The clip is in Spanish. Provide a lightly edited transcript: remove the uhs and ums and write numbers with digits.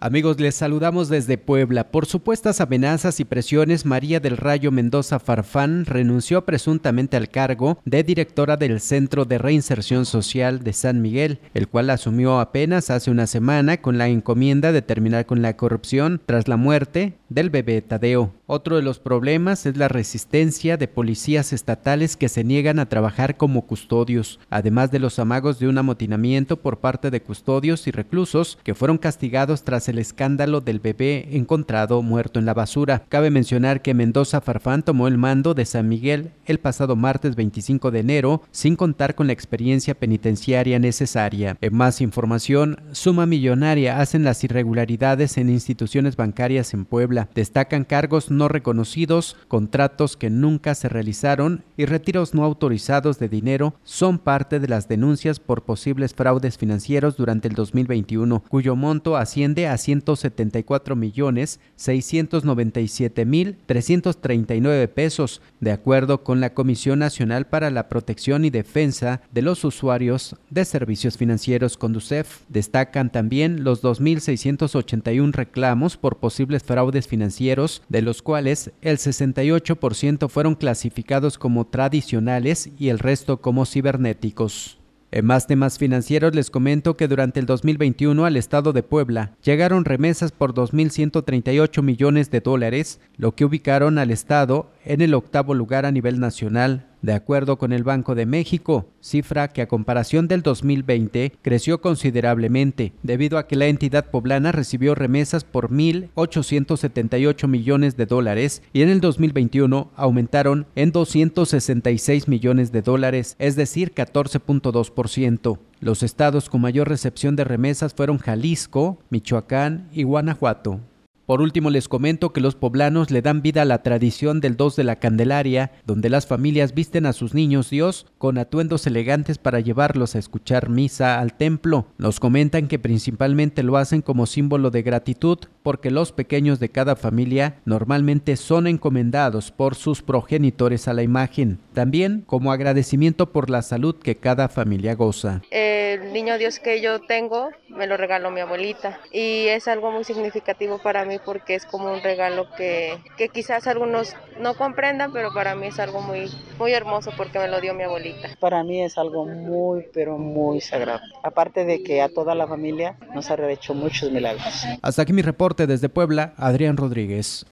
Amigos, les saludamos desde Puebla. Por supuestas amenazas y presiones, María del Rayo Mendoza Farfán renunció presuntamente al cargo de directora del Centro de Reinserción Social de San Miguel, el cual asumió apenas hace una semana con la encomienda de terminar con la corrupción tras la muerte del bebé Tadeo. Otro de los problemas es la resistencia de policías estatales que se niegan a trabajar como custodios, además de los amagos de un amotinamiento por parte de custodios y reclusos que fueron castigados tras el escándalo del bebé encontrado muerto en la basura. Cabe mencionar que Mendoza Farfán tomó el mando de San Miguel el pasado martes 25 de enero, sin contar con la experiencia penitenciaria necesaria. En más información, Suma Millonaria hacen las irregularidades en instituciones bancarias en Puebla. Destacan cargos no reconocidos, contratos que nunca se realizaron y retiros no autorizados de dinero son parte de las denuncias por posibles fraudes financieros durante el 2021, cuyo monto asciende a 174,697,339 pesos, de acuerdo con la Comisión Nacional para la Protección y Defensa de los Usuarios de Servicios Financieros, Conducef. Destacan también los 2,681 reclamos por posibles fraudes financieros, de los cuales el 68% fueron clasificados como tradicionales y el resto como cibernéticos. En más temas financieros les comento que durante el 2021 al estado de Puebla llegaron remesas por 2,138 millones de dólares, lo que ubicaron al estado en el octavo lugar a nivel nacional, de acuerdo con el Banco de México, cifra que a comparación del 2020 creció considerablemente, debido a que la entidad poblana recibió remesas por 1,878 millones de dólares y en el 2021 aumentaron en 266 millones de dólares, es decir, 14.2%. Los estados con mayor recepción de remesas fueron Jalisco, Michoacán y Guanajuato. Por último, les comento que los poblanos le dan vida a la tradición del 2 de la Candelaria, donde las familias visten a sus niños Dios con atuendos elegantes para llevarlos a escuchar misa al templo. Nos comentan que principalmente lo hacen como símbolo de gratitud, porque los pequeños de cada familia normalmente son encomendados por sus progenitores a la imagen, también como agradecimiento por la salud que cada familia goza. El niño Dios que yo tengo me lo regaló mi abuelita y es algo muy significativo para mí porque es como un regalo que quizás algunos no comprendan, pero para mí es algo muy, muy hermoso porque me lo dio mi abuelita. Para mí es algo muy, pero muy sagrado. Aparte de que a toda la familia nos ha hecho muchos milagros. Hasta aquí mi reporte desde Puebla, Adrián Rodríguez.